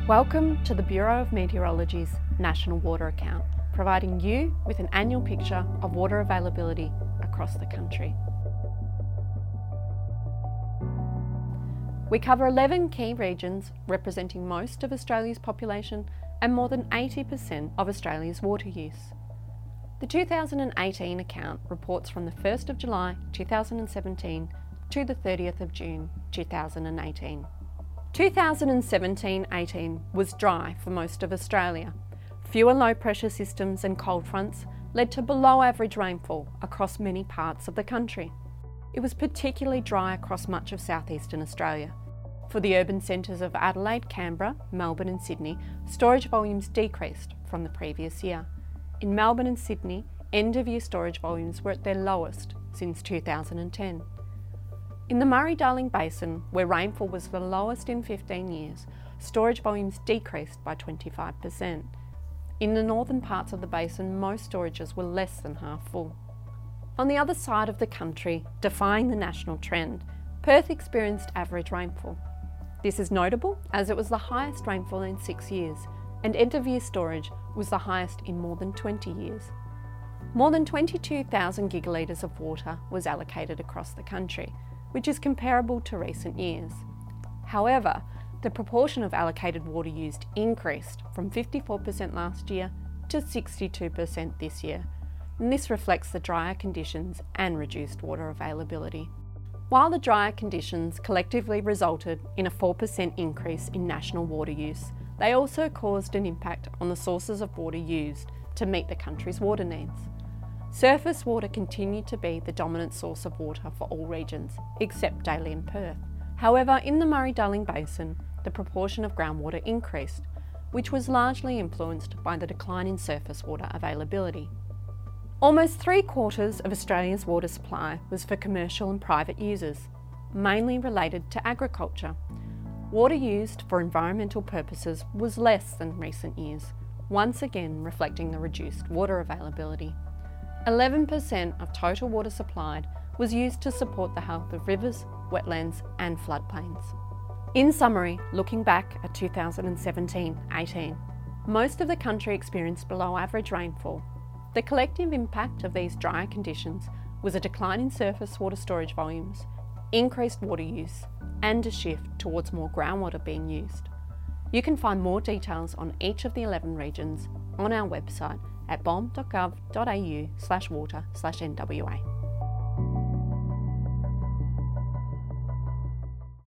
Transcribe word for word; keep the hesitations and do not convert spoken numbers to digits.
Welcome to the Bureau of Meteorology's National Water Account, providing you with an annual picture of water availability across the country. We cover eleven key regions representing most of Australia's population and more than eighty percent of Australia's water use. The two thousand eighteen account reports from the first of July two thousand seventeen to the thirtieth of June two thousand eighteen. two thousand seventeen eighteen was dry for most of Australia. Fewer low pressure systems and cold fronts led to below average rainfall across many parts of the country. It was particularly dry across much of southeastern Australia. For the urban centres of Adelaide, Canberra, Melbourne and Sydney, storage volumes decreased from the previous year. In Melbourne and Sydney, end of year storage volumes were at their lowest since two thousand ten. In the Murray-Darling Basin, where rainfall was the lowest in fifteen years, storage volumes decreased by twenty-five percent. In the northern parts of the basin, most storages were less than half full. On the other side of the country, defying the national trend, Perth experienced average rainfall. This is notable as it was the highest rainfall in six years, and end-of-year storage was the highest in more than twenty years. More than twenty-two thousand gigalitres of water was allocated across the country, which is comparable to recent years. However, the proportion of allocated water used increased from fifty-four percent last year to sixty-two percent this year, and this reflects the drier conditions and reduced water availability. While the drier conditions collectively resulted in a four percent increase in national water use, they also caused an impact on the sources of water used to meet the country's water needs. Surface water continued to be the dominant source of water for all regions, except Daly and Perth. However, in the Murray-Darling Basin, the proportion of groundwater increased, which was largely influenced by the decline in surface water availability. Almost three quarters of Australia's water supply was for commercial and private users, mainly related to agriculture. Water used for environmental purposes was less than recent years, once again reflecting the reduced water availability. eleven percent of total water supplied was used to support the health of rivers, wetlands and floodplains. In summary, looking back at two thousand seventeen eighteen, most of the country experienced below average rainfall. The collective impact of these drier conditions was a decline in surface water storage volumes, increased water use and a shift towards more groundwater being used. You can find more details on each of the eleven regions on our website at b o m dot gov dot a u slash water slash N W A.